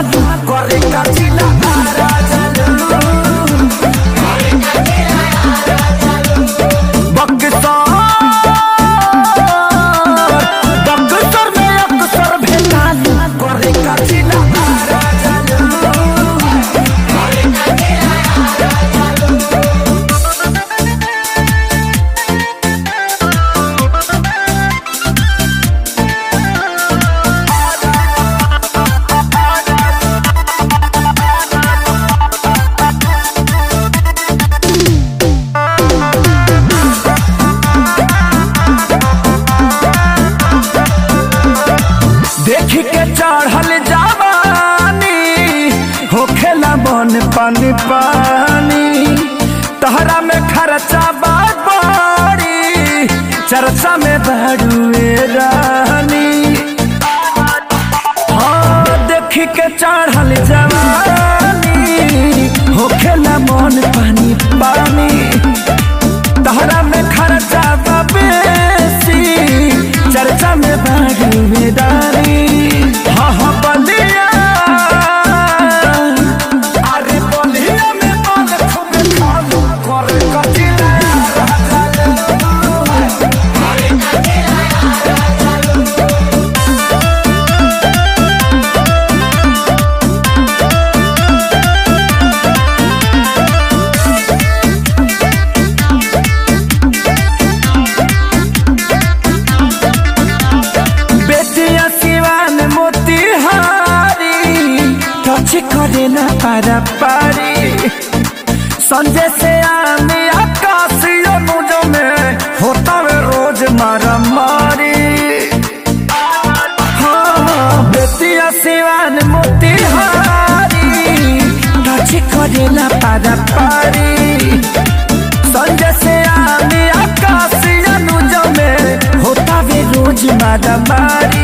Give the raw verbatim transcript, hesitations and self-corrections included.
भेटालू करे का जिला आरा चलू देख के चढ़ल जवानी होखेला मन पानी पानी तहरा में खर्चा बाड़ी चर्चा में बड़ुए रानी। हाँ देख के चढ़ल जवानी होखेला मन पानी पानी तहरा में खर्चा बेसी चर्चा में बड़ुए रानी। हाँ हाँ बलिया अरे बलिया में बाल खूब खालू करे कटिला करे ना पारा पारी संजय से आने आकाशियों मुझो में होता है रोज मारा मारी। हाँ बेतिया सिवान मोतिहारी टच करे ना पारा पारी संजय से आने आकाशियों मुझो में होता है रोज मारा मारी।